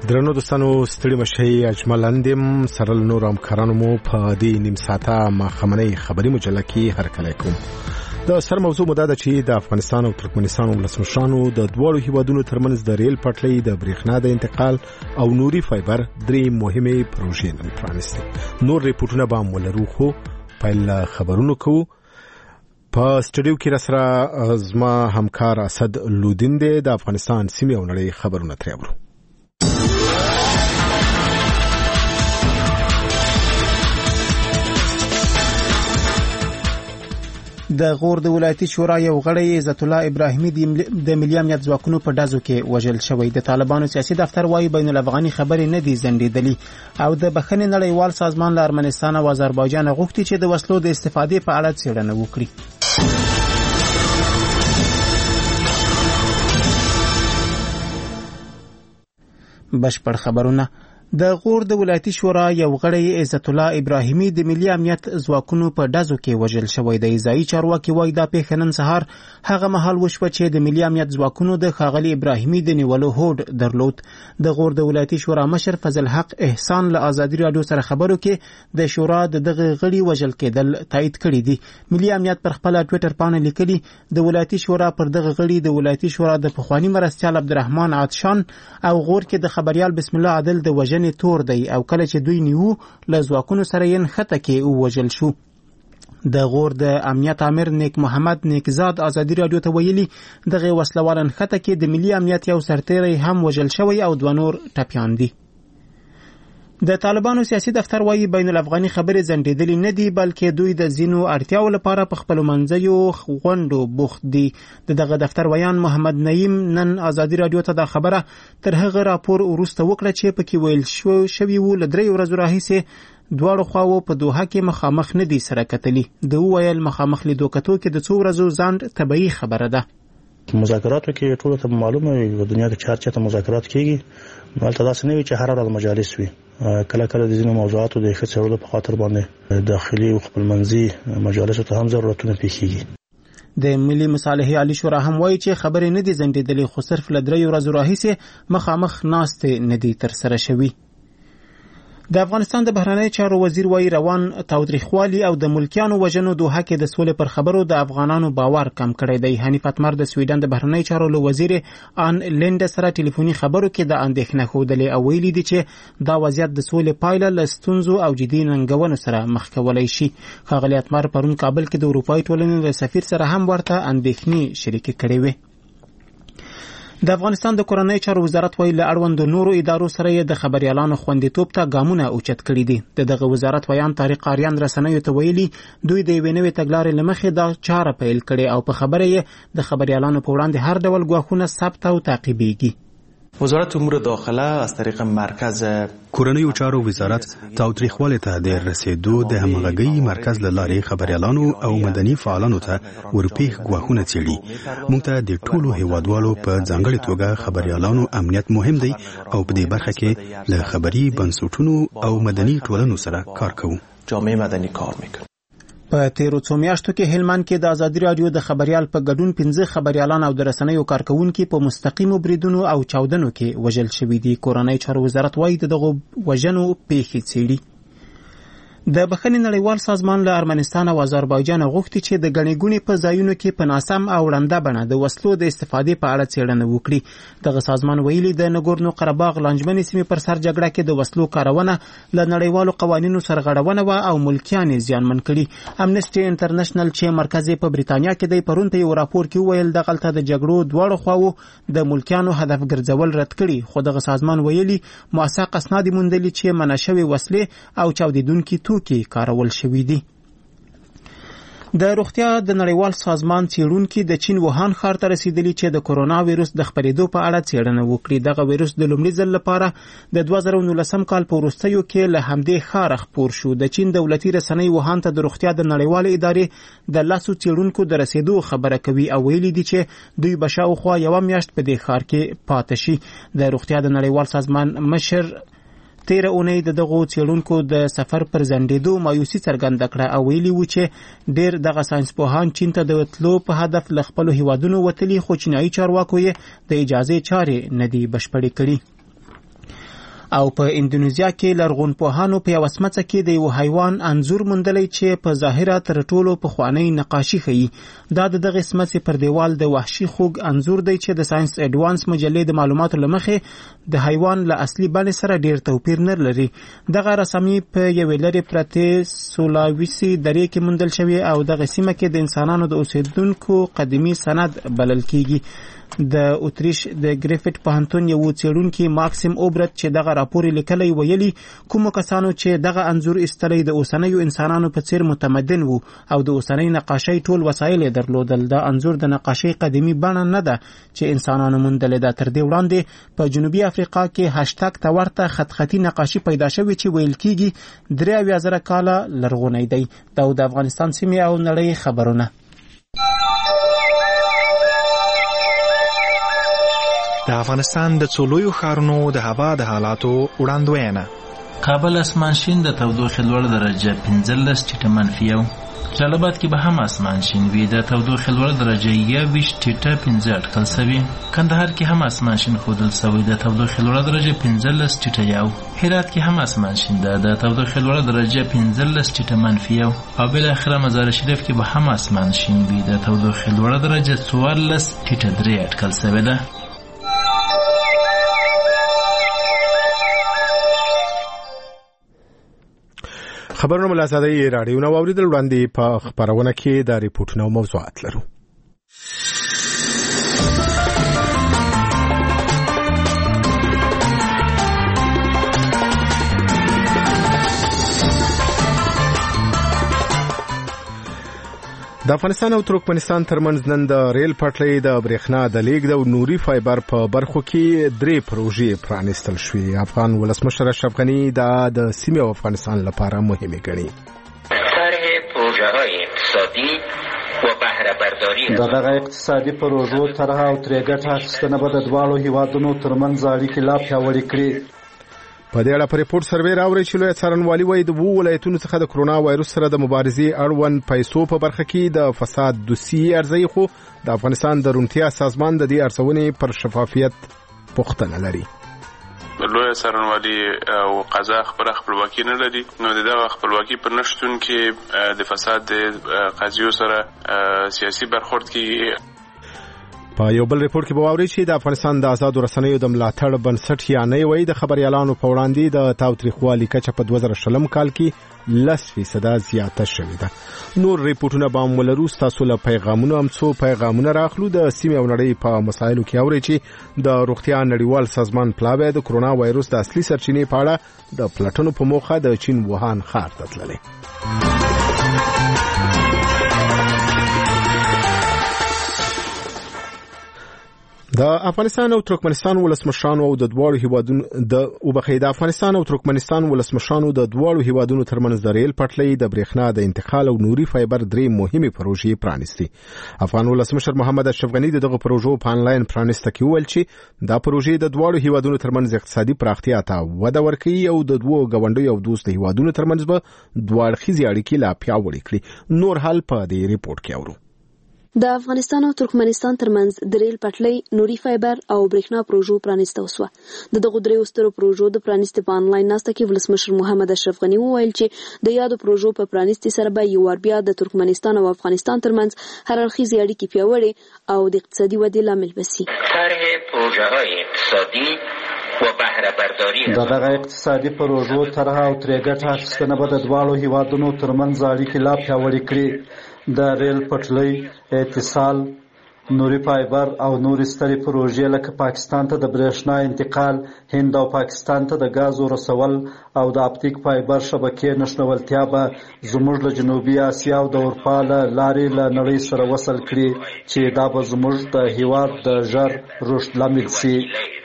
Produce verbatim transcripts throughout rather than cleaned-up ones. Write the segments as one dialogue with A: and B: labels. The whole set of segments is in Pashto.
A: درنو دوستانو ستړي مشي اجمل اندم سره نور همکارانو مو په دې نیم ساعته مخمنۍ خبري مجله کې هرکلی کوم. د سر موضوع مده ده چې د افغانستان او ترکمنستان ولسمشرانو د دواړو هیوادونو ترمنځ د ریل پټلۍ د برېښنا د انتقال او نوري فایبر درې مهمه پروژې نن پرانیستي. نور ریپورتونه به ولرو خو پیل خبرونو کوو. په سټډیو کې راسره زما همکار اسد لودین دی د افغانستان سیمې او نړۍ خبرونه ترې اورو.
B: د غور د ولایتي شورا یو غړی عزت الله ابراهیمي د ملي امنیت ځواکونو په ډزو کې وژل شوی. د طالبانو سیاسي دفتر وايي بین الافغاني خبرې نه دي ځنډېدلې او د بخښنې نړیوال سازمان له ارمنستان او آذربایجان غوښتي چې د وسلو د استفادې په اړه څېړنه وکړي. بشپړ خبرونه. د غور د ولایتي شورا یو غړی عزت الله ابراهیمي د ملي امنیت ځواکونو په ډزو کې وژل شوی دی. ځایي چارواکي وایي دا پیښه نن سهار هغه مهال وشوه چې د ملي امنیت ځواکونو د ښاغلي ابراهیمي د نیولو هوډ درلود. د غور د ولایتي شورا مشر فضل حق احسان له ازادي راډیو سره خبرو کې د شورا د دغه غړي وژل کېدل تایید کړي دي. ملي امنیت پر خپل ټوئیټر باندې لیکلي د ولایتي شورا پر دغه غړي د ولایتي شورا د پخوانی مرستیال عبدالرحمن عطشان او غور کې د خبريال بسم الله عادل د وژنې تور دی او کله چې دوی نیو له ځواکونو سره یې نښته کې ووژل شو. د غور د امنیت امیر نیک محمد نیکزاد ازادي راډیو ته ویلي دغه وسلوال نښته کې د ملي امنیت یو سرتیری هم وژل شوی او دوه نور ټپیان دي. د طالبانو سیاسي دفتر وايي بین الافغاني خبرې ځنډېدلې نه دي بلکې دوی د ځینو اړتیاو لپاره په خپلو منځیو غونډو بوخت دي. د دغه دفتر ویان محمد نعیم نن ازادي راډیو ته دا خبره تر هغه راپور وروسته وکړه چې پکې ویل شو شوي وو له درې ورځو راهیسې دواړو خواو په دوحه کې مخامخ نه دي سره کتلي. د وویل مخامخ لیدو کتو کې د څو ورځو ځنډ طبیعي خبره ده.
C: مذاکراتو کې ټول ته معلومه وي په دنیا کې چار چاته مذاکرات کیږي نو تل تاسو نه وي چې هر ورځ مجالس وي. کله کله د ځینو موضوعاتو د ښه څېړلو په خاطر باندې داخلي او خپلمنځي مجالسو ته هم ضرورتونه پیښیږي.
B: د ملي مصالحې عالی شورا هم وایي چې خبرې نه دي ځنډېدلې خو صرف له درې ورځو راهیسې مخامخ ناستې نه دي ترسره شوي. د افغانستان د بهرنیو چارو وزیر وایي روان تاوتریخوالي او د ملکیانو وژنو دوحه کې د سولې پر خبرو د افغانانو باور کم کړی دی. حنیف اتمر د سویډن د بهرنیو چارو له وزیر آن لینډ سره ټلیفوني خبرو کې د اندېښنه ښودلې او ویلي دي چې دا وضعیت د سولې پایله له ستونزو او جدي ننګونو سره مخ کولی شي. ښاغلي اتمر پرون کابل کې د اروپایي ټولنې له سفیر سره هم ورته اندېښنې شریکې کړې وې. د افغانستان د کورنۍ چارو وزارت وایي له اړوندو نورو ادارو سره یې د خبريالانو خوندیتوب ته ګامونه اوچت کړي دي. د دغه وزارت ویان طارق آریان رسنیو ته ویلي دوی د یوې نوې تګلارې له مخې دا چاره پیل کړې او په خبره یې د خبريالانو په وړاندې هر ډول ګواښونه ثبت او تعقیبېږي.
D: وزارت امور داخله از طریق مرکز
E: کورنیو چارو وزارت تاوتریخوالي ته د رسیدو د همغږۍ مرکز له لارې خبريالانو او مدني فعالانو ته ورپېښ ګواښونه څېړي. موږ ته د ټولو هیوادوالو په ځانګړې توګه خبريالانو امنیت مهم دی او په دې برخه کې له خبري بنسټونو او مدني ټولنو سره کار کوو.
D: جامعه مدني کار میکنه.
B: په تیرو څو میاشتو کې هلمند کې د ازادي راډیو د خبريال په ګډون پنځه خبريالان او د رسنیو کارکونکو په مستقیمو بریدونو او چاودنو کې وژل شوي دي. کورنۍ چارو وزارت وايي دغه وژنو پیښې څېړي. د بخښنې نړیوال سازمان له ارمنستان او آذربایجان غوښتي چې د ګڼې ګوڼې په ځایونو کې په ناسم او ړنده بڼه د وسلو د استفادې په اړه څېړنه وکړي. دغه سازمان ویلي د نګورنو قرهباغ لانجمنې سیمې پر سر جګړه کې د وسلو کارونه له نړیوالو قوانینو سرغړونه وه او ملکیان یې زیانمن کړي. امنسټي انټرنیشنل چې مرکز په بریتانیا کې دی پرون په یو راپور کې وویل دغلته د جګړو دواړو خواوو د ملکیانو هدف ګرځول رد کړي خو دغه سازمان ویلي موثق اسناد موندلي چې منع شوې وسلې او چاودېدونکي کې کارول شوی دی. د روغتیا د نړیوال سازمان څېړونکي د چین ووهان ښار ته رسیدلي چې د کورونا ویروس د خپرېدو په اړه څېړنه وکړي. دغه ویروس د لومړي ځل لپاره د دوه زره نولسم کال په وروستیو کې له همدې ښاره خپور شو. د چین دولتي رسنۍ ووهان ته د روغتیا د نړیوالې ادارې د لسو څېړونکو د رسیدو خبره کوي او ویلي دي چې دوی به شاوخوا یوه میاشت په دې ښار کې پاتې شي. د روغتیا د نړیوال سازمان مشر تیره اونۍ د دغو څېړونکو د سفر پر ځنډېدو مایوسي څرګنده کړه او ویلي وو چې ډېر دغه ساینسپوهان چین ته د تلو په هدف له خپلو هیوادونو وتلي خو چینایي چارواکو یې د اجازې چارې نه دي بشپړې کړي. او په اندونیزیا کې لرغونپوهانو په یوه سمڅه کې د یو حیوان انځور موندلی چې په ظاهره تر ټولو پخوانی نقاشي ښیي. دا د دغه سمڅې پر دیوال د وحشي خوګ انځور دی چې د ساينس اډوانس مجلې د معلوماتو له مخې د حیوان له اصلي بڼې سره ډیر توپیر نه لري. دغه رسامي په یوې لرې پرتې سولاویسي درې کې موندل شوې او دغه سیمه کې د انسانانو د اوسېدونکو قدیمي سند بلل کیږي. د اوتریش د ګریفټ پوهنتون یو څېړونکي ماکسیم اوبرت چې دغه راپور لیکلی ویلي کومو کسانو چې دغه انځور ایستلی د اوسنیو انسانانو په څیر متمدن وو او د اوسنۍ نقاشۍ ټول وسایل یې درلودل. دا انځور د نقاشۍ قدیمي بڼه نه ده چې انسانانو موندلې ده. تر دې وړاندې په جنوبي افریقا کې هشتګ ته ورته خط خطي نقاشي پیدا شوې چې ویل کیږي درې اویا زره کاله لرغونی دی. دا د افغانستان سیمې او نړۍ خبرونه.
F: د افغانستان د څو لویو ښارونو د هوا د حالاتو وړاندوینه.
G: کابل اسمان شین د تودوخې لوړ درجه پنځلس ټیټه منفي یو. جلال آباد کې به هم اسمان شین وي د تودوخې لوړ درجه یوویشت ټیټه پنځه اټکل سوي. کندهار کې هم اسمان شین ښودل سوی د تودوخې لوړ درجه پنځلس ټیټه یو. هرات کې هم اسمان شین ده د تودوخې لوړ درجه پنځلس ټیټه منفي یو. او بالاخره مزار شریف کې به هم اسمان شین وي د تودوخې لوړ درجه څوارلس ټیټه درې اټکل سوی ده.
A: خبرونه ملازادی رادیو نو اوریدل وړاندې په خبرونه کې د ریپورتونو موضوعات لرو. د افغانستان او ترکمنستان ترمنځ نن د ریل پټلۍ د برېښنا د لیږد او نوري فایبر په برخو کې درې پروژې پرانیستل شوې. افغان ولسمشر اشرف غني دا د سیمې او افغانستان لپاره مهمه ګڼي.
H: طرح پروژه‌های اقتصادی و بهره برداری
I: دغه اقتصادي پروژو طرح او ترې ګټه اخیستنه به د دواړو هیوادونو ترمنځ اړیکې لا پیاوړې کړي.
A: په دې اړه په ریپورت سروې راوړی چې لوی څارنوالي وایي د وو ولایتونو څخه د کرونا وایروس سره د مبارزې اړوند پیسو په برخه کې د فساد دوسیې ارزوي، خو د افغانستان د روڼتیا سازمان د دې ارزونې پر شفافیت پوښتنه لري.
J: لوی څارنوالي او قضا خبره خپلواکي نه لري، نو د دغه خپلواکي پر نشتون کې د فساد د قضیو سره سیاسي برخورد کیږي.
A: په یو بل ریپورت کې به واورئ چې د افغانستان د آزادو رسنیو د ملاتړ بنسټ یا نه وایي د خبريالانو په وړاندې د تاوتریخوالي کچه په دوه زره شلم کال کې لس فیصده زیاته شوې ده. نور ریپورتونه به هم ولرو. ستاسو له پیغامونو هم څو پیغامونه راخلو. د سیمې او نړۍ په مسایلو کې اورئ چې د روغتیا نړیوال سازمان پلاوی د کرونا وایروس د اصلي سرچینې په اړه د پلټنو په موخه د چین ووهان ښار ته تللی. د افغانستان او ترکمنستان ولسمشرانو او د دواړو هیوادونو د وبخې د افغانستان او ترکمنستان ولسمشرانو د دواړو هیوادونو ترمنځ د ریل پټلۍ د برېښنا د انتقال او نوري فایبر درې مهمه پروژې پرانیستي. افغان ولسمشر محمد اشرف غني دغه پروژو په انلاین پرانیسته کې ویل چې دا پروژې د دواړو هیوادونو ترمنځ اقتصادي پراختیا ته وده ورکوي او د دوو غونډیو او دوست هیوادونو ترمنځ به دوه اړخیزې اړیکې لا پیاوړې کړي. نور حال په دې ریپورت کې اورو.
K: د افغانستان او ترکمنستان ترمنځ د ریل پټلۍ، نوري فایبر او برېښنا پروژو پرانیسته وسوه. د دغو دریو سترو پروژو د پرانیستې په انلاین ناسته کې ولسمشر محمد اشرف غني وویل چې د یادو پروژو په پرانیستې سره به یو وار بیا د ترکمنستان او افغانستان ترمنځ هر اړخیزې اړیکې پیاوړې او د اقتصادي ودې لامل بشي.
H: طرح پروژه‌های اقتصادی و بهره برداری
I: دغه اقتصادي پروژو طرح او ترې ګټه اخیستنه به د دواړو هیوادونو ترمنځ اړیکې لا پیاوړې کړي. د ریل پټلۍ، اتصال، نوري فایبر او نورې سترې پروژې لکه پاکستان ته د برېښنا انتقال، هند او پاکستان ته د غازو رسول او د اپټیک فایبر شبکې نښلولتیا به زموږ له جنوبي اسیا او د اروپا له لارې له نړۍ سره وصل کړي چې دا به زموږ د هیواد د ژر رشد لامل شي.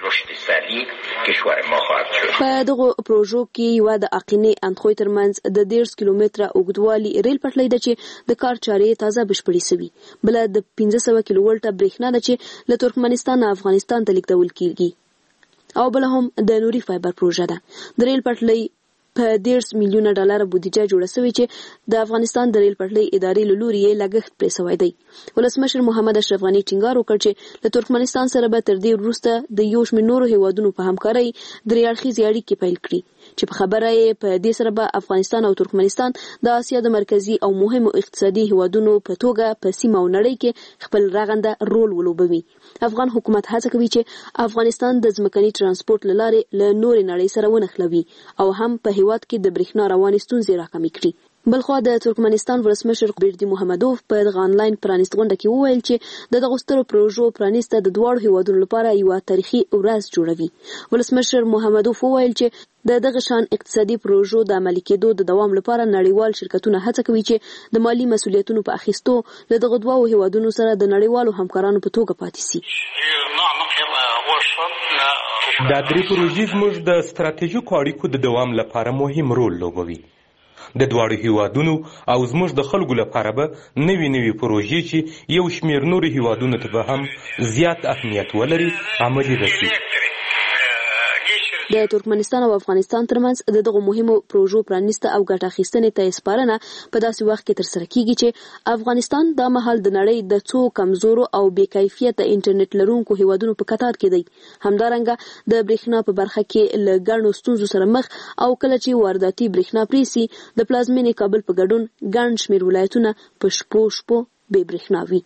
K: په دغه پروژو کې یو د اقینې اندخوی ترمنځ د دیرش کیلومتره اوږدوالي ریل پټلۍ ده چې د کار چارې تازه بشپړې سوي. بل د پنځه سوه کیلو ولټه برېښنا ده چې له ترکمنستان او افغانستان ته لیږدول کیږي. او بل هم د نوري فایبر پروژه ده. د ریل پټلۍ په ډیرس میلیونه ډالر بودیجه جوړه شوې چې د افغانستان د ریل پټلۍ ادارې له لوري یې لګښت پرې شوی دی. ولسمشر محمد اشرف غني ټینګار وکړ چې له ترکمنستان سره به تر دې وروسته د یو شمېر نورو هیوادونو په همکارۍ درې اړخیزې اړیکې پیل کړي چې په خبره یې په دې سره به افغانستان او ترکمنستان د اسیا د مرکزی او مهمو اقتصادي هیوادونو په توګه په سیمه او نړۍ کې خپل رغنده رول ولوبوي. افغان حکومت هڅه کوي چې افغانستان د ځمکني ترانسپورت له لارې له نورې نړۍ سره ونښلوي او هم په هیواد کې د برېښنا روانې ستونزې راکمې کړي. بلخوا د ترکمنستان ولسمشر بیردي محمدوف په دغه انلاین پرانیست غونډه کې وویل چې د دغو سترو پروژو پرانیسته د دواړو هیوادونو لپاره یوه تاریخي ورځ جوړوي. ولسمشر محمدوف وویل چې د دغه شان اقتصادي پروژو د عملي کېدو د دوام لپاره نړیوال شرکتونه هڅه کوي چې د مالی مسؤلیتونو په اخیستو له دغه دوو هیوادونو سره د نړیوالو همکارانو په توګه پاتې شي.
L: دا درې پروژې زموږ د ستراتیژیکو اړیکو د دوام لپاره مهم رول لوبوي. د دواړو هیوادونو او زموږ د خلکو لپاره به نوي نوي پروژې چې یو شمېر نورو هیوادونو ته به هم زیات اهمیت ولري عملي رسي.
K: د ترکمنستان او افغانستان ترمنځ د دغو مهمو پروژو پرانیسته او ګټه اخیستنې ته سپارنه په داسې وخت کې ترسره کیږي چې افغانستان دا مهال د نړۍ د څو کمزورو او بې کیفیته انټرنیټ لرونکو هیوادونو په کتار کې دی. همدارنګه د برېښنا په برخه کې له ګڼو ستونزو سره مخ او کله چې وارداتي برېښنا پریسي د پلازمینې کابل په ګډون ګڼ شمېر ولایتونه په شپو شپو بې برېښنا وي.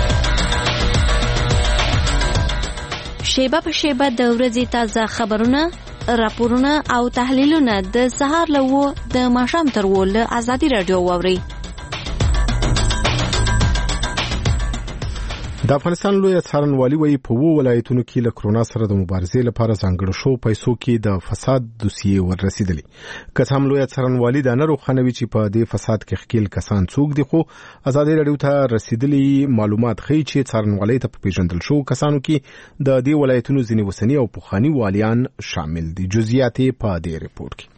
M: شیبه په شیبه د ورځې تازه خبرونه، راپورونه او تحلیلونه د سهار له وو د ماښام تر وو له ازادي رادیو واورئ.
A: د افغانستان لوی څارنوالي وایي په وو ولایتونو کې له کرونا سره د مبارزې لپاره ځانګړو شو پیسو کې د فساد دوسیې وررسېدلې. که څه هم لوی څارنوالي دا نه روښانوي چې په دې فساد کې ښکېل کسان څوک دي، خو ازادي رادیو ته رسېدلي معلومات ښیي چې څارنوالۍ ته په پیژندل شو کسانو کې د دې ولایتونو ځینې اوسني او پخواني والیان شامل دي. جزئیات په دې ریپورت کې.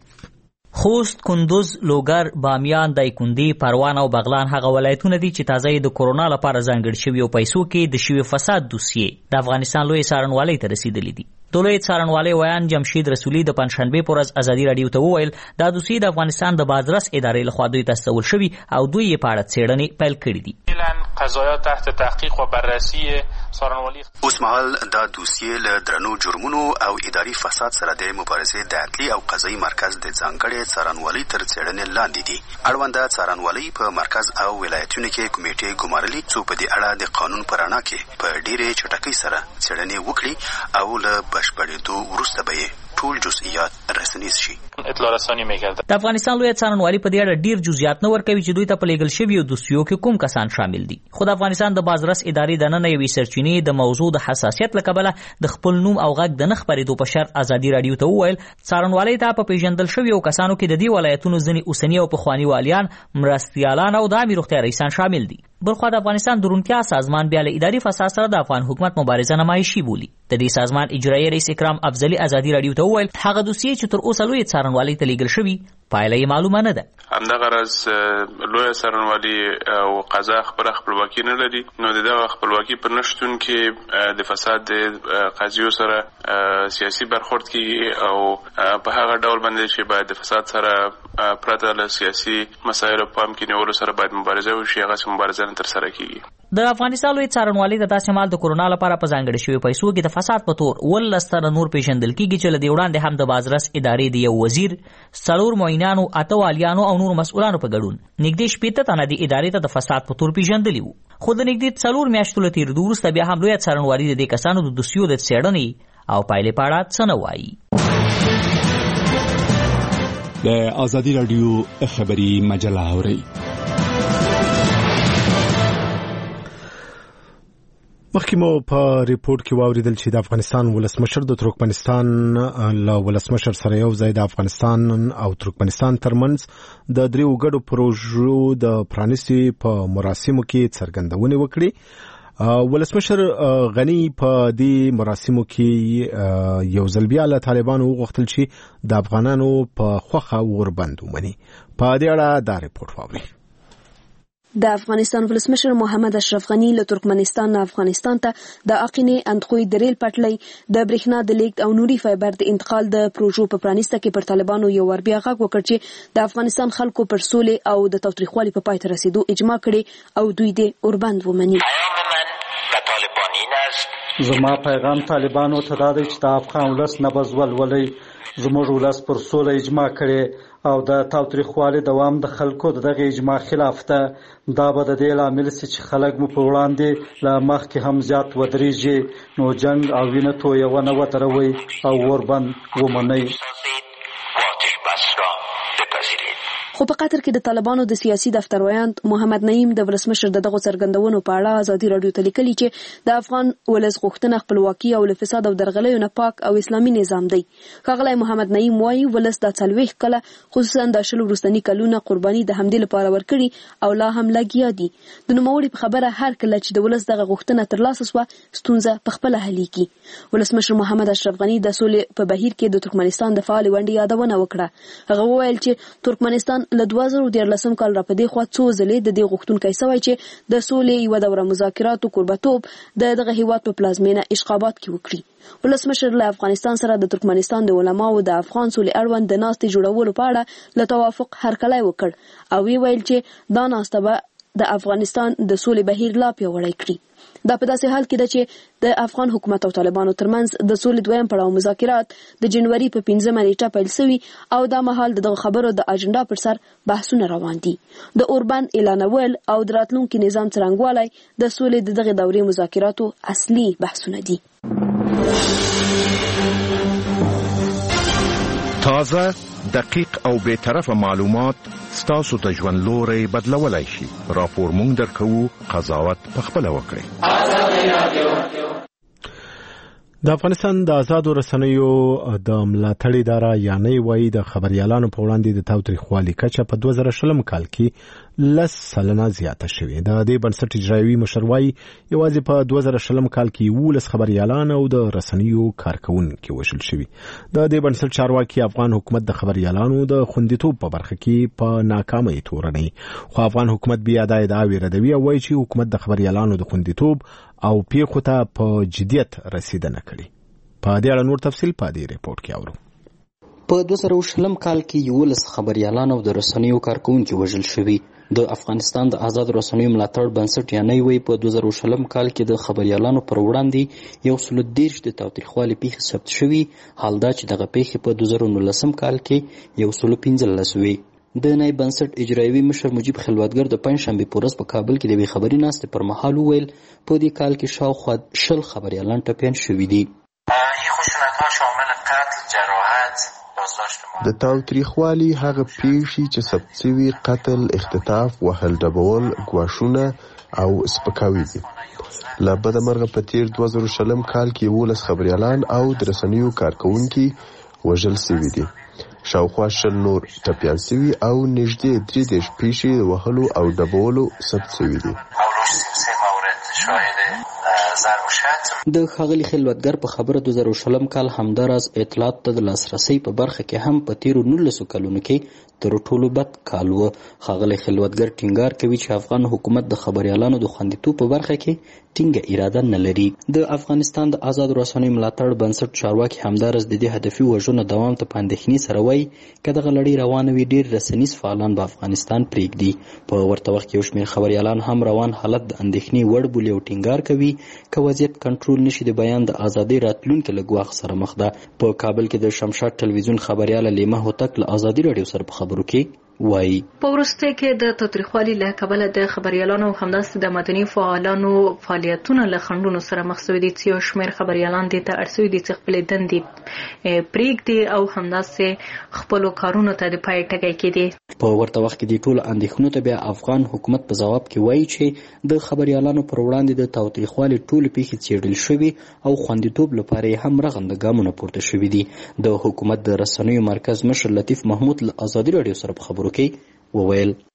N: خوست، کندوز، لوګر، بامیان، دایکندي، پروان او بغلان هغه ولایتونه دي چې تازه د کورونا لپاره ځانګړي شوي او پیسو کې د شوي فساد دوسیې د افغانستان لوی څارنوالۍ ته رسیدلې دي. د لوی څارنوالۍ ویان جمشید رسولي د پنځشنبې پر ورځ ازادي رادیو ته وویل دا دوسیې د افغانستان د بازرس ادارې لخوا دوی ته استول شوي او دوی یې په اړه څېړنې پیل کړې دي.
O: قضایا تحت تحقیق و بررسی څارنوالۍ
E: اوس مهال دا دوسیې له درنو جرمونو او اداري فساد سره د مبارزې د عدلي او قضایي مرکز د ځانګړي څارنوالۍ تر څېړنې لاندې دي. اړونده څارنوالۍ په مرکز او ولایتونو کې کمیټې ګمارلي څو په دې اړه د قانون په رڼا کې په ډېرې چټکۍ سره څېړنې وکړي او له بشپړېدو وروسته به یې ټول جزئیات رسنیز شي.
O: اطلاع رسانی میکرد.
N: د افغانستان لوی څارنوالي په دې اړه ډیر جزئیات نه ورکوي چې دوی ته په لیږل شویو دوسیو کې کوم کسان شامل دي. خو د افغانستان د بازرس ادارې د نن یوې سرچینې د موضوع د حساسیت له کبله د خپل نوم او غږ د نه خپرېدو په شرط ازادي رادیو ته وویل څارنوالۍ ته په پیژندل شویو کسانو کې د دې ولایتونو ځینې اوسني او پخواني والیان، مرستیالان او د عامې روغتیا رئیسان شامل دي. بلخوا د افغانستان د روڼتیا سازمان بیا له اداري فساد سره د افغان حکومت مبارزه نمایشي بولی. د دې سازمان اجرایي رئیس اکرام افضلي ازادي رادیو ته وویل هغه دوسیې چې تر اوسه لوی څارنوالۍ ته لیږل شوي پایله یې معلومه نه ده.
J: همدغه راز لوی څارنوالي او قضا خپله خپلواکي نه لري، نو د دغه خپلواکي په نشتون کې د فساد د قاضیو سره سیاسي برخورد کیږي او په هغه ډول باندې چې باید د فساد سره پرته له سیاسي مسایلو پام کې نیولو سره باید مبارزه وشي، هغه مبارزه نه ترسره کیږي.
N: د افغانستان لوی څارنوالۍ ته داسې مال د کورونا لپاره په ځانګړي شوي پیسو کې د فساد په تور ولس تنه نور پیژندل کیږي چې له دې وړاندې هم د بازرس ادارې د یو وزیر، څلور معینانو، اته والیانو او نور مسؤلانو په ګډون نږدې شپېته تنه د ادارې ته د فساد په تور پیژندلي وو. خو د نږدې څلور میاشتو له تېرېدو وروسته بیا هم لوی څارنوالي د دې کسانو د دوسیو د څېړنې او پایلې په اړه څه نه وایي.
P: د ازادي رادیو خبري مجله اورئ.
A: مخکې مو په ریپورت کې واوریدل چې د افغانستان ولسمشر د ترکمنستان له ولسمشر سره یو ځای د افغانستان او ترکمنستان ترمنځ د دریو ګډو پروژو د پرانیستي په مراسمو کې څرګندونې وکړې. ولسمشر غني په دې مراسمو کې یو ځل بیا له طالبانو وغوښتل چې د افغانانو په خوښه وربند ومني. په دې اړه دا ریپورت واورئ.
K: د افغانستان ولسمشر محمد اشرف غنی له ترکمنستان نه افغانستان ته د اقینې اندخوی د ریل پټلۍ د برېښنا د لیږد او نوري فایبر د انتقال د پروژو په پرانیسته کې پر طالبانو یو ور بیا غږ وکړ چې د افغانستان خلکو پر سولې او د تاوتریخوالي په پای ته رسیدو اجماع کړي او دوی د اوربند ومني.
I: زما پیغام طالبانو ته دا دی چې د افغان ولس نبض ولولئ. زموږ ولس پر سوله اجماع کړي او د تاوتریخوالي دوام د خلکو دغه اجماع خلاف ده. دا به د دې لامل سي چې خلک مو په وړاندې له مخکې هم زیات ودرېږي، نو جنگ او وینه تویونه ودروئ او اوربند ومنئ.
K: خو په قطر کې د طالبانو د سیاسي دفتر ویاند محمد نعیم د ولسمشر د دغه څرګندونو په اړه ازادي رادیو ته لیکلي چې د افغان ولس غوښتنه خپلواکي او له فساد او درغلیو نه پاک او اسلامي نظام دی. ښاغلی محمد نعیم وایي ولس د څلوېښت کله خصوصا د شل وروستني کلونه قرباني د همدې لپاره ورکړي او لا هم لګیا دي. د نوموړي په خبره هر کله چې د ولس دغه غوښتنه ترلاسه سوه ستونزه په خپله حلیږي. ولسمشر محمد اشرف غني د سولې په بهیر کې د ترکمنستان د فعالې ونډې یادونه وکړه. هغه وویل چې ترکمنستان له دوه زره دیارلسم کال راپدې خوا څو ځلې د دې غوښتونکی سوی چې د سولې یوه دوره مذاکراتو کوربهتوب د دغه هیواد په پلازمینه اشقابات کې وکړي. ولسمشر له افغانستان سره د ترکمنستان د علماو د افغان سولې اړوند د ناستې جوړولو په اړه له توافق هرکلی وکړ او وی ویل چې دا ناسته به د افغانستان د سولې بهیر لا پیاوړی کړي. دا په داسې حال کې ده چې د افغان حکومت او طالبانو ترمنځ د سولې دویم پړاو مذاکرات د جنوري په پنځمه نیټه پیل شوي او دا مهال دغه خبرو د اجنډا پر سر بحثونه روان دي. د اوربند اعلانول او د راتلونکي نظام څرنګوالی د سولې د دغې دورې مذاکراتو اصلي بحثونه دي.
Q: تازه، دقیق او بی‌طرفه معلومات ستاسو ته ژوند لوری بدلولی شي. راپور مونږ درکوو، قضاوت پخپله وکړئ.
A: د افغانستان د آزادو رسنیو د ملاتړ اداره یعنی وایي د خبريالانو په وړاندې د تاوتریخوالي کچه په دوه زره شلم کال کې لس سلنه زیاته شوې. د دې بنسټ اجرایوي مشر وایي یوازې په دوه زره شلم کال کې یولس خبريالان او د رسنیو کارکونکي وژل شوي. د دې بنسټ چارواکي افغان حکومت د خبريالانو د خوندیتوب په برخه کې په ناکامۍ تورنوي، خو افغان حکومت بیا دا ادعا ردوي او وایي چې حکومت د خبريالانو د خوندیتوب او پیښو ته په جدیت رسیدنه کړي. په دې اړه نور تفصیل په دې ریپورت کې اورو.
R: په دوه زره شلم کال کې یولس خبريالان او د رسنیو کارکونکي وژل شوي. د افغانستان د آزاد رسنیو ملاتړ بنسټ یعنی وی په دوه زره شلم کال کې د خبريالانو پر وړاندې یو سل دېرش د تاوتریخوالي پیښې ثبت شوي، حال دا چې دغه پیښې په دوه زره نولسم کال کې یو سل پنځلس وي. د نایب بنسټ اجرایوي مشر مجیب خلوتګر د پنجشنبې په ورځ په کابل کې د یوې خبري ناستې پر مهال وویل په دې کال کې شاوخوا شل خبریالان ټپیان شوي دي.
S: د تاوتریخوالي هغه پیښې چې ثبت شوي قتل، اختطاف، وهل ډبول، ګواښونه او سپکاوي دي. له بده مرغه په تیر دوه زره شلم کال کې یولس خبریالان او د رسنیو کارکونکي وژل شوي دي. شاوخوا شل نور ټپیان شوي او نږدې درې دېرش پیښې د وهلو او ډبولو ثبت شوي دي.
R: د ښاغلي خلوتګر په خبره دوه زره شلم کال همداراز اطلاعات ته د لاسرسي په برخه کې هم په تیرو نولسو کلونو کې تر ټولو بد کال و. ښاغلی خلوتګر ټینګار کوي چې افغان حکومت د خبریالانو د خوندیتوب په برخه کې ټینګه اراده نه لري. د افغانستان د آزاد رسنیو ملاتړ بنسټ چارواکي همداراز د دې هدفي وژنو دوام ته په اندېښنې سره وایي که دغه لړۍ روانه وي ډېر رسنیز فعالان به افغانستان پرېږدي. په ورته وخت کې یو شمېر خبریالان هم روان حالت د اندېښنې وړ بولي او ټینګار کوي که وضعیت کنټرول نشي د بیان د ازادۍ راتلونکي له ګواښ سره مخ ده. په کابل کې د شمشاد ټلویزیون خبریاله لیمه هوتک له ازادي راډیو سره په خبرو کې وایي
T: په وروستۍ کې د تاوتریخوالي له کبله د خبریالانو او همداسې د مدني فعالانو فعالیتونه له خنډونو سره مخ شوي دي چې یو شمېر خبریالان دې ته اړ شوي دي چې خپلې دندې پرېږدي او همداسې خپلو کارونو ته د پای ټکی کېدي.
R: په ورته وخت کې د ټولو اندېښنو ته بیا افغان حکومت په ځواب کې وایي چې د خبریالانو پر وړاندې د تاوتریخوالي ټولې پیښې څېړل شوي او خوندیتوب لپاره یې هم رغنده ګامونه پورته شوي دي. د حکومت د رسنیو مرکز مشر لطیف محمود له ازادي راډیو سره په خبرو کې وویل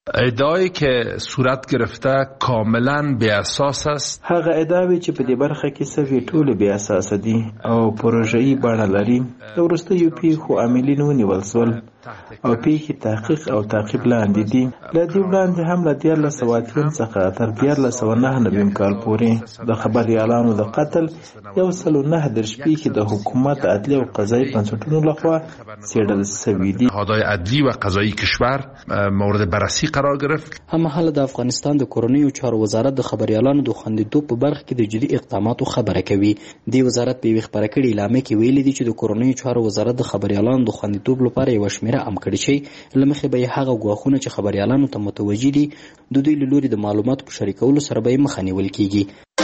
U: ادعایی که صورت گرفته کاملا بی اساس است.
V: هغه ادعاوی چې په دې برخه کې سوي ټول بی اساس دي او پروژه‌ای بڼه لري. د وروستیو پیښو عاملین ونیول شول او پیښې تحقیق او تعقیب لاندې دي. له دې وړاندې هم له دیارلس سوه اتیا څخه تر دیارلس سوه نهه نوي کال پورې د خبریالانو د قتل یو سل و نهه دېرش پیښې د حکومت عدلي او قضایي بنسټونو لخوا څېړل شوي دي.
U: نهادهای عدلی و قضایی کشور مورد بررسی قرار گرفت.
R: هممهاله د افغانستان د کورنیو چارو وزارت د خبریالانو د خوندیتوب په برخه کې د جدي اقداماتو خبره کوي. د وزارت په خبره کړي اعلامیه کې ویلي دي چې د کورنیو چارو وزارت د خبریالانو د خوندیتوب لپاره یو شمیره ام کړی شي. لمخې به هغه غواخونه چې خبریالانو ته متوجي دي د دوی له لوري د معلوماتو په شریکولو سره به مخه نیول کیږي.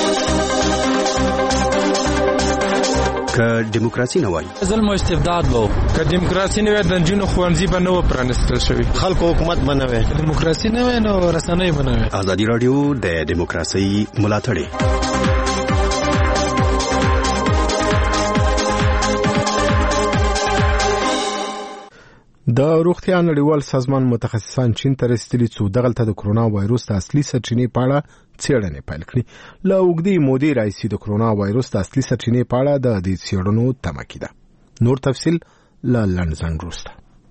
E: که دیموکراسي نه وای
W: ظلم او استبداد وو. که دیموکراسي نه وای د جنونو خوانځي به نه و پرانستل شوی. خلکو حکومت به نه وای. دیموکراسي نه وای نو رسنۍ به نه وای.
E: ازادي رادیو د دیموکراسي ملاتړ
A: د روغتیا نړیوال سازمان متخصصان چین ته رسیدلي څو دغلته د کرونا وایروس د اصلي سرچینې په اړه څېړنې پیل کړې. له اوږدې مودې راهیسې د کرونا وایروس د اصلي سرچینې په اړه د دې څېړنو تمه کېده. نور تفصیل له لنډ ځنډ وروسته.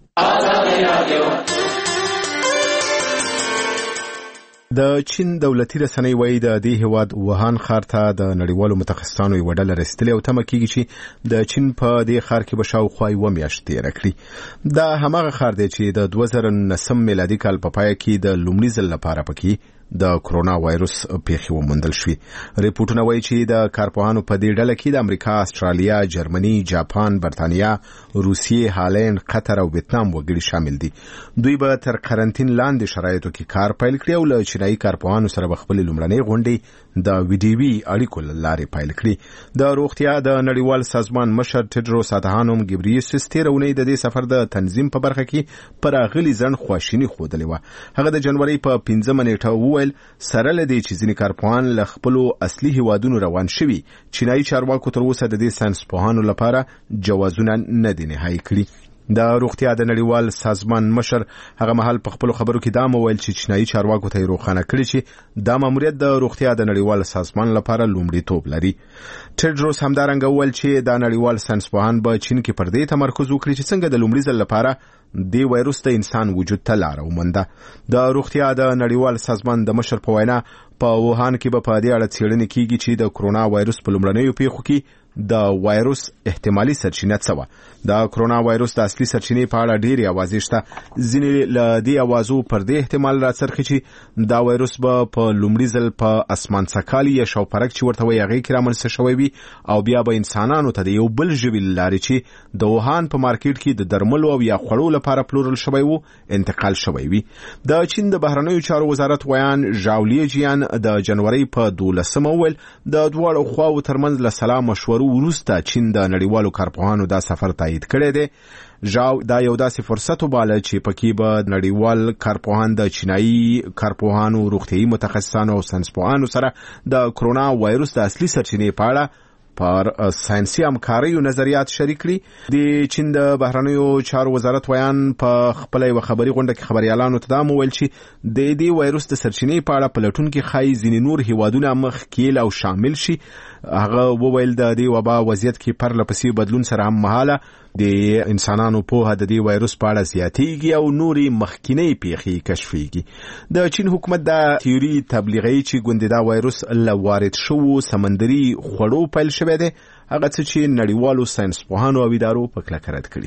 A: د چین دولتي رسنۍ وایي د دې هیواد ووهان ښار ته د نړیوالو متخصصانو یوه ډله رسیدلې او تمه کېږي چې د چین په دې ښار کې به شاوخوا یوه میاشت تېره کړي. دا هماغه ښار دی چې د دوه زره نهم میلادي کال په پای کې د لومړي ځل لپاره پکې د کرونا وایروس پیښې وموندل شوې. ریپورټونه وایي چې د کارپوهانو په دې ډله کې د امریکا، استرالیا، جرمني، جاپان، برتانیا، روسیې، هالند، قطر او ویتنام وګړي شامل دي. دوی به تر قرنطین لاندې شرایطو کې کار پیل کړي او له چینایي کارپوهانو سره به خپلې لومړنۍ غونډې د ویډیوي اړیکو له لارې پیل کړي. د روغتیا د نړیوال سازمان مشر ټیډروس ادهانوم ګبریسوس تېره اونۍ د دې سفر د تنظیم په برخه کې پر اغلي ځنډ خواشیني ښودلې وه. هغه د جنوري په پنځمه نیټه وویل سره لدی چې ځینې کارپوهان له خپلو اصلي هیوادونو روان شوي. چینایي چارواکو تر اوسه د دې ساینسپوهانو لپاره جوازونه نه دي نهایي کړي. د روغتیا د نړیوال سازمان مشر هغه مهال په خپلو خبرو کې دا وویل چې چینایي چارواکو ته یې روښانه کړي چې دا ماموریت د روغتیا د نړیوال سازمان لپاره لومړیتوب لري. ټیډروس همدارنګه وویل چې دا نړیوال ساینسپوهان به چین کې پر دې تمرکز وکړي چې څنګه د لومړي ځل لپاره د وایروس د انسان وجود ته لاره ومونده. د روغتیا د نړیوال سازمان د مشر په وینا په ووهان کې به په دې اړه څېړنې کیږي چې د کرونا وایروس په لومړنیو پیښو کې د وایروس احتمالي سرچینه څه وه. د کرونا وایروس د اصلي سرچینې په اړه ډېرې اوازې شته. ځینې له دې اوازو پر دې احتمال راڅرخي چې دا وایروس به په لومړي ځل په اسمان څکالي یا شاوپرک چې ورته وایي هغې کې رامنځته شوی وي او بیا به انسانانو ته د یو بل ژوي له لارې چې د ووهان په مارکیټ کې د درملو او یا خوړو لپاره پلورل شوی وو انتقال شوی وي. د چین د بهرنیو چارو وزارت ویان ژاولي جیان د جنوري په دولسمه وویل د دواړو خواو ترمنځ له سلا مشورو وروسته چین د نړیوالو کارپوهانو دا سفر تایید کړی دی. ژاو دا یو داسې فرصت وباله چې پکې به نړیوال کارپوهان د چینایي کارپوهانو، روغتیایي متخصصانو او ساینسپوهانو سره د کرونا وایروس د اصلي سرچینې په اړه پر ساينسي همکاریو نظریات شریک کړي. د چین د بهرنیو چارو وزارت ویان په خپل یو خبري غونډه کې خبريالانو ته دا وویل چې د دې وایروس د سرچینې په اړه پلټون کې خای ځینې نور هیوادونه مخ کېل او شامل شي. هغه وویل د دې وبا وضعیت کې پرله پسې بدلون سره هم مهاله د انسانانو په د دې وایروس په اړه زیاتېږي او نورې مخکینی پیښې کشفېږي. د چین حکومت دا تیوري تبلیغوي چې ګوندې دا وایروس له وارد شوو سمندري خوړو پیل شوی دی، هغه څه چې نړیوالو ساینسپوهانو او ادارو په کلکه رد کړي.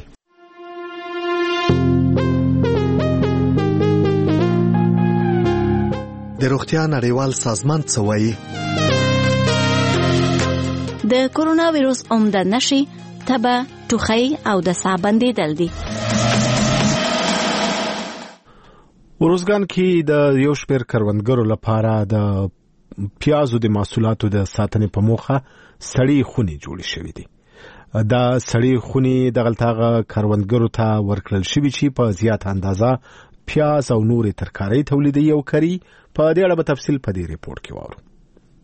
X: د روغتیا نړیوال سازمان څه وایي؟
M: د کرونا وایروس عمده نښې تبه، ټوخی او د ساه بندېدل دي.
A: ورزګان کې د یو شمېر کروندګرو لپاره د پیازو د محصولاتو د ساتنې په موخه سړې خونې جوړې شوې دي. دا سړې خونې دغلته کروندګرو ته ورکړل شوي چې په زیاته اندازه پیاز او نورې ترکارۍ تولیدوي او کري. په دې اړه به تفصیل په دې ریپورت کې واورو.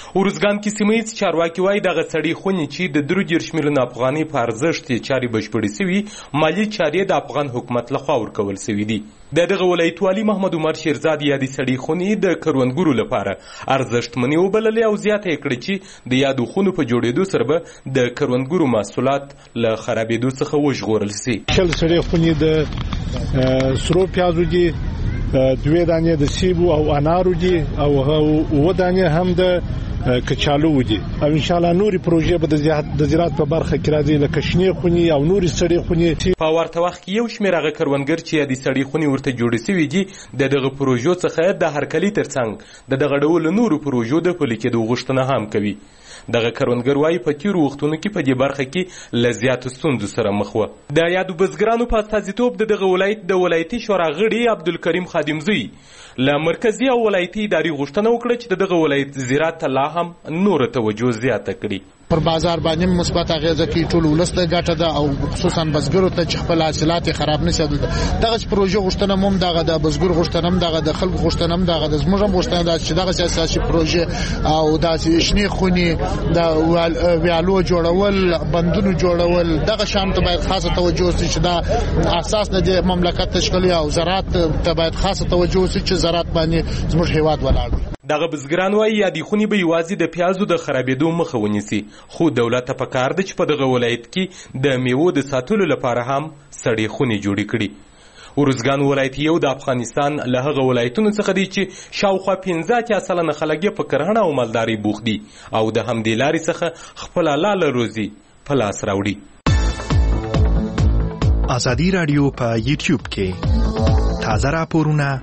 L: ورزګان کې سیمهیز چارواکي وایي دغه سړي خونې چې د درو دېرش میلیونه افغانۍ په ارزښت یې چارې بشپړې سوي مالي چارې د افغان حکومت لخوا ورکول سوي دي. د دغه ولایت والي محمد عمر شیرزاد یادې سړي خونې د کروندګرو لپاره ارزښتمنې وبللې او زیاته یې کړې چې د یادو خونو په جوړېدو سره به د کروندګرو محصولات له خرابېدو څخه وژغورل سي.
B: شل سړي خونې د سرو پیازو دي، دوې دانې د سیبو او انارو دي او اووه دانې هم د کچالو دي او ان شاء الله نوري پروژې به د زراعت په برخه کې راځي لکه شنې خونې او نوري سړې خونې.
L: په ورته وخت کې یو شمېر هغه کروندګر چې د سړې خونې ورته جوړې سوي دي د دغه پروژو څخه د هرکلي ترڅنګ د دغه ډول نورو پروژو د پلي کېدو غوښتنه هم کوي. دغه کروندګر وایي په تیرو وختونو کې په دې برخه کې له زیاتو ستونزو سره مخ وه. د یادو بزګرانو په استازیتوب د دغه ولایت د ولایتي شورا غړي عبدالکریم خادمزی له مرکزي او ولایتي ادارې غوښتنه وکړه چې د دغه ولایت زراعت ته لا هم نوره توجه زیاته کړي.
C: پر بازار باندې مثبت اغیزه کوي، ټول ولس ته ګټه ده او خصوصا بزګرو ته چې خپل حاصلات خراب نشي. دغه پروژه غوښتنه موږ دغه د بزګر غوښتنه هم دغه د خلکو غوښتنه هم دغه د زموږ هم غوښتنه ده چې دغه سیاسي پروژه او د شنې خونې د ویالو جوړول، بندونو جوړول، دغه شان ته باید خاصه توجه وشي چې دا اساس د مملکت تشکیل او زراعت ته باید خاصه توجه وشي چې زراعت باندې زموږ هیواد ولاړ وي.
L: دغه بزګران وایي یادې خونې به یوازې د پیازو د خرابېدو مخه ونیسي، خو دولت ته پکار ده چې په دغه ولایت کې د میوو د ساتلو لپاره هم سړې خونې جوړې کړي. ارزګان ولایت یو د افغانستان له هغه ولایتونو څخه دی چې شاوخوا پنځه اتیا سلنه خلک یې په کرهڼه او مالدارۍ بوخت دي او د همدې لارې څخه خپله لاله روزي په لاس راوړي.
X: ازادي راډیو په یوټیوب کې تازه راپورونه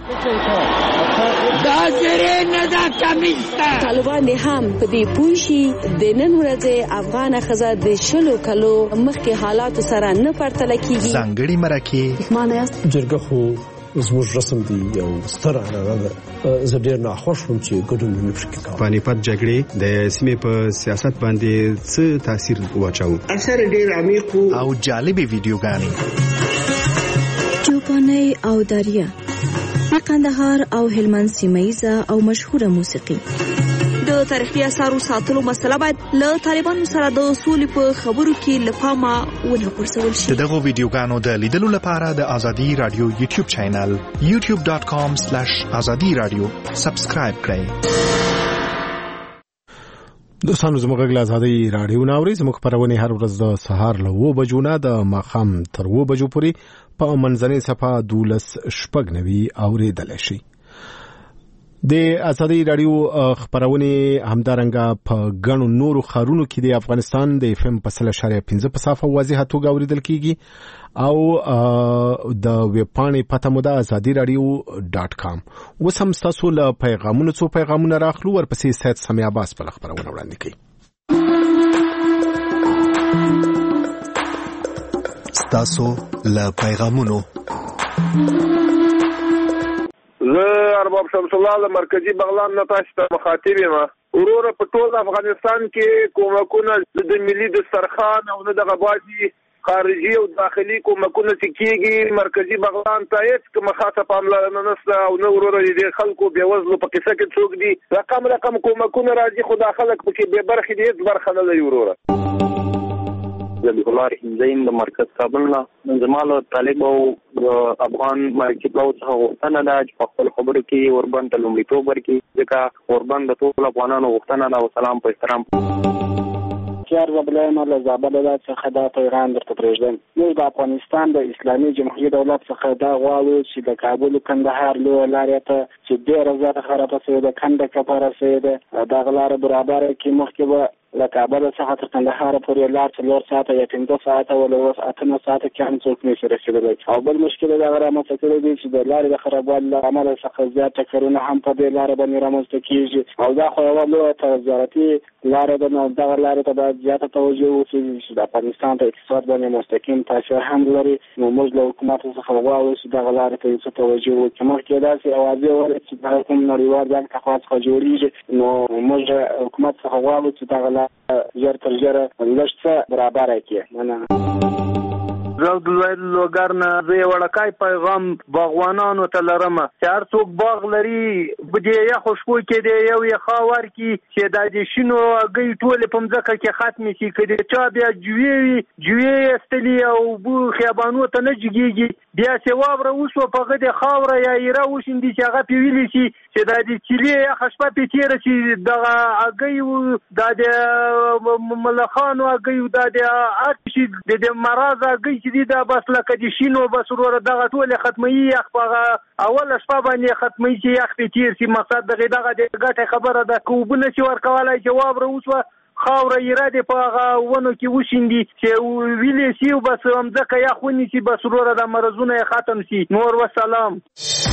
K: طالبان هم په دې پوه شي د نن ورځې افغان ښځه د شلو کلو مخکې حالاتو سره نه پرتله کیږي.
X: ځانګړي مرکې
K: مانایاست
D: جرګه خو زموږ رسم دی یو ستر عنعنه ده. زه ډېر ناخوښ وم چې ګډون مې پکې کاوه.
E: پانیپت جګړې د سیمې په سیاست باندې څه تاثیر واچاوه؟
D: اثر ډېر عمیق
X: او جالبې ویډیوګانې،
M: چوپانۍ او داریا، د قندهار او هلمند سیمه‌ییزه او مشهوره موسیقي.
K: د تاریخي اثارو ساتلو مسله باید له طالبانو سره د سولې په خبرو کې له پامه ونه غورځول شي.
X: د دغو ویډیوګانو د لیدلو لپاره د ازادي رادیو یوټیوب چینل یوټیوب ډاټ کام سلیش ازادي رادیو سبسکرایب کړئ.
A: دوستانو زموږ غږ له ازادي راډیو نه اورئ. زموږ خپرونې هر ورځ د سهار له اوه بجو نه د ماښام تر اوه بجو پورې په منځنۍ صفحه دولس شپږ نوي اورېدلی شي. د ازادي راډیو خپرونې همدارنګه په ګڼو نورو ښارونو کې د افغانستان د اف ام په سل اشاریه پنځه په صفحه واضحه توګه اورېدل کیږي او د ویب پاڼې پته مو ده ازادي راډیو ډاټ کام. اوس هم ستاسو له پیغامونو څو پیغامونه راخلو، ورپسې سید سمیع عباس په خپرونه وړاندې کوي.
X: ستاسو له پیغامونو
F: زه ارباب شمس الله له مرکزی بغلان نه تاسو ته مخاطب یم. وروره په ټول افغانستان کې کومکونه د ملي دسترخوان او نه دغه بازي خارجي او داخلي کومکونه چې کېږي مرکزی بغلان ته هېڅ کومه خاصه پاملرنه نشته او نه وروره د خلکو بېوزلو په قصه کې څوک دي. رقم رقم کومکونه راځي خو دا خلک پکې بې برخې دي، هېڅ برخه نه لري. وروره
Y: ذبیح الله رحیم زین د مرکز کابل نه زما له طالب او افغان مرکزیتو څخه غوښتنه ده چې په خپل خبرو کې اوربند ته لومړیتوب ورکړي، ځکه اوربند د ټولو افغانانو غوښتنه ده. وسلام په احترام.
Z: اختیار زبلایمه له زابل څخه دا پیغام درته پرېږدم. موږ د افغانستان د اسلامي جمهوري دولت څخه دا غواړو چې د کابل کندهار لویه لارې ته چې ډېره زیاته خرابه شوې ده، کنډه کپاره شوې ده، دغه لاره برابره کړي. مخکې به له کابل څخه تر کندهار پورې لار څلور ساعته یا پنځه ساعته ولا اوس اتنه ساعته کې هم څوک نشي رسېدلی. او بل مشکل دا رامنځته کړی دی چې د لارې د خرابوالي له امله څخه زیات ټکرونه هم په دې لاره باندې رامنځته کېږي او دا خو یوه لویه تجارتي لاره ده. نو دغه لارې ته باید زیاته توجه وشي چې د افغانستان په اقتصاد باندې مستقیم تاثیر هم لري. نو موږ له حکومت څخه غواړو چې دغه لارې ته یې څه توجه وکړي. مخکې داسې اوازې ولري چې دغه کوم نړیوال بانک لخوا څخه جوړېږي. نو موږ حکومت څخه غواړو چې دغه لاره ژر تر ژره لږ څه برابره کړي. مننه.
G: زه د لوګر نه زه وړکای پیغام باغوانانو ته لرم چې هر څوک باغ لري بده یا خوشبو کې دی یو یې خاور کې چې د دې شنو غي ټول په مځکه کې ختم شي کړي چا بیا جوی جوی استلی او بو خیابانو ته نه جګيږي بیا چې واوره وسو په غده خاور یا ایرا وشندي چې هغه پیویلی شي چې د دې چيلي خشپه پیتیر شي دغه اګي د دې ملخانو اګي د دې اکشي د دې مرز اګي چې دا بس لکه دي شینو بس ورور دغه ټول ختمي اخبار اول شپه باندې ختمي چې اخ پیتیر شي مقصد دغه دغه ګټه خبره ده کوبنه چې ورکوالای جواب وروسو خاوره اراده په هغه ونه کې وشیندي چې ویلې سی بس هم ځکه یا خونی چې بس ورور د مرزونه ختم شي نور وسلام